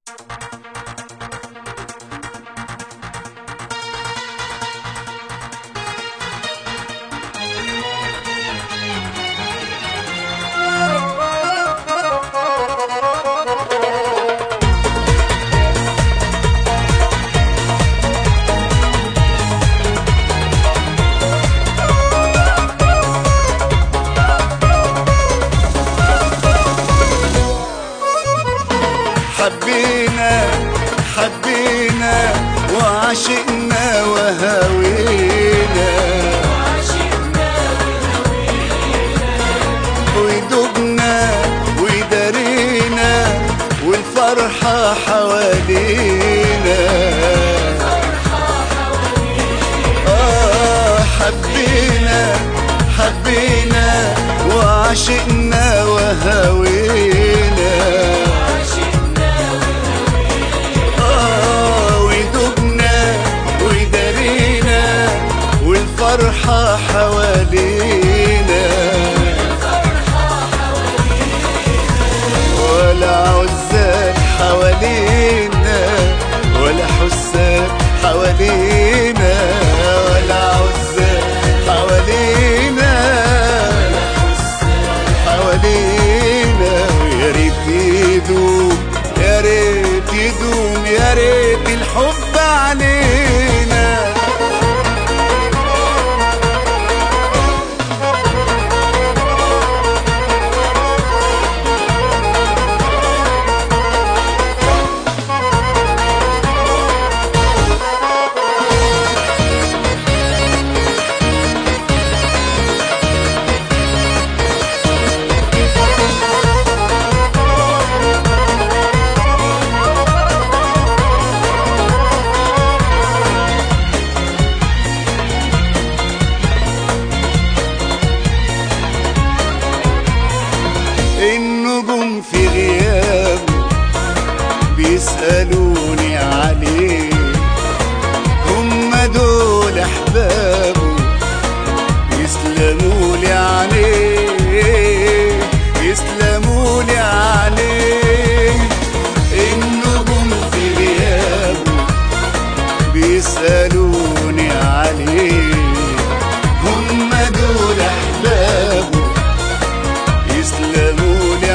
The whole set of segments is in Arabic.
حبينا وعشقنا وهوينا ويدوبنا ويدارينا والفرحة حوالينا. حبينا وعشقنا وهوينا والفرحة حوالينا. ولا عزال حوالينا ولا حساد حوالينا، ولا عزال حوالينا يا ريت يدوم يا ريت يدوم يا ريت الحب علينا. النجوم في غيابه بيسألوني عليه، هم دول أحبابه يسلمولي عليه يسلمولي عليه. النجوم في غيابه بيسألوني عليه، هم دول أحبابه يسلمولي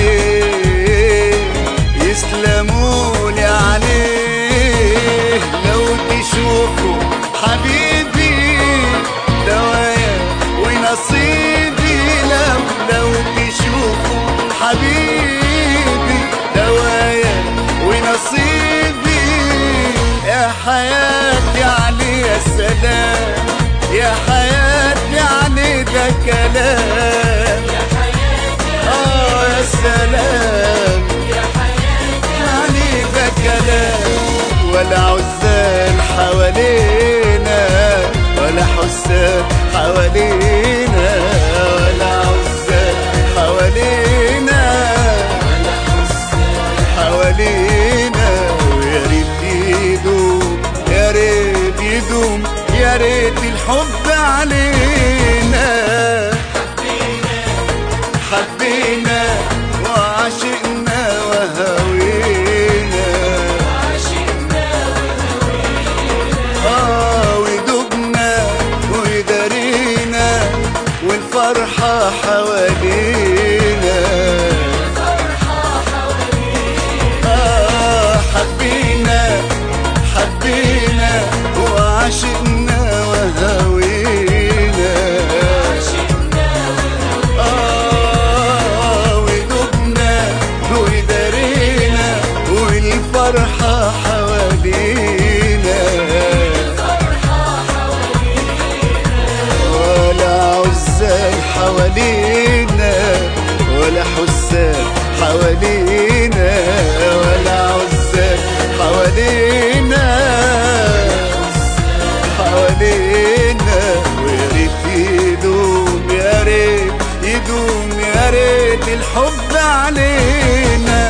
عليه. لو تشوفوا حبيبي دوايا ونصيبي، لو تشوفوا حبيبي دوايا ونصيبي، يا حياتي عليه يا سلام، يا حياتي عليه ده كلام، يا سلام يعني ده كلام. ولا عزال حوالينا ولا حساد حوالينا، ولا عزال حوالينا ويا ريت يدوم يا ريت يدوم يا ريت الحب علينا. حبينا وعشقنا وهوينا ويدوبنا ويدارينا والفرحة حوالينا. حبينا وعشقنا وهوينا والفرحة حوالينا. ولا عزال حوالينا ولا حساد حوالينا، ولا عزال حوالينا ويا ريت يدوم يا ريت يدوم يا ريت الحب علينا.